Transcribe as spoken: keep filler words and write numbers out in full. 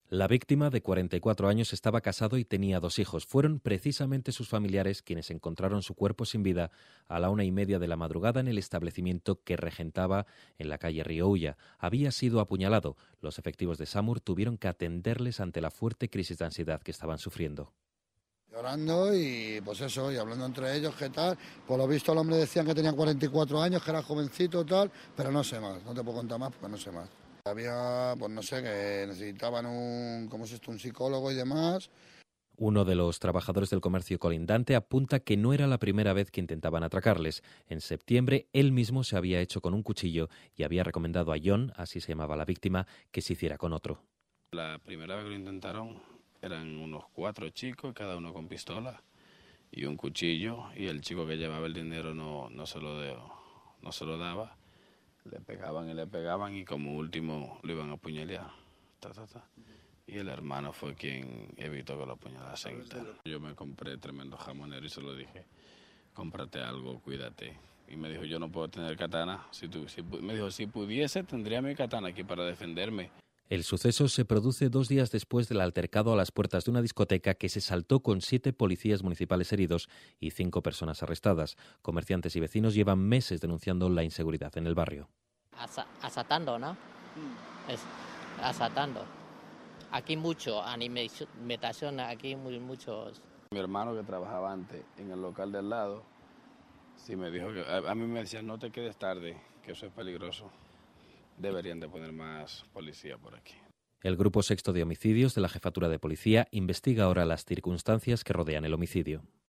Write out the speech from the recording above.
La víctima, de cuarenta y cuatro años, estaba casado y tenía dos hijos. Fueron precisamente sus familiares quienes encontraron su cuerpo sin vida a la una y media de la madrugada en el establecimiento que regentaba en la calle Río Ulla. Había sido apuñalado. Los efectivos de SAMUR tuvieron que atenderles ante la fuerte crisis de ansiedad que estaban sufriendo. Llorando y pues eso, y hablando entre ellos, ¿qué tal? Por lo visto el hombre decían que tenía cuarenta y cuatro años, que era jovencito tal, pero no sé más, no te puedo contar más porque no sé más. Había, pues no sé, que necesitaban un, ¿cómo es esto?, un psicólogo y demás. Uno de los trabajadores del comercio colindante apunta que no era la primera vez que intentaban atracarles. En septiembre, él mismo se había hecho con un cuchillo y había recomendado a John, así se llamaba la víctima, que se hiciera con otro. La primera vez que lo intentaron eran unos cuatro chicos, cada uno con pistola y un cuchillo, y el chico que llevaba el dinero no, no, se, lo de, no se lo daba. Le pegaban y le pegaban y como último lo iban a apuñalar. Ta, ta, ta. Y el hermano fue quien evitó que lo apuñalasen. Yo me compré tremendo jamonero y se lo dije, cómprate algo, cuídate. Y me dijo, yo no puedo tener katana. Si tú, si, me dijo, si pudiese, tendría mi katana aquí para defenderme. El suceso se produce dos días después del altercado a las puertas de una discoteca que se saltó con siete policías municipales heridos y cinco personas arrestadas. Comerciantes y vecinos llevan meses denunciando la inseguridad en el barrio. Asa- asaltando, ¿no? Es asaltando. Aquí mucho, alimentación, aquí muy, muchos. Mi hermano que trabajaba antes en el local del lado, sí me dijo que, a, a mí me decían, no te quedes tarde, que eso es peligroso. Deberían de poner más policía por aquí. El Grupo Sexto de Homicidios de la Jefatura de Policía investiga ahora las circunstancias que rodean el homicidio.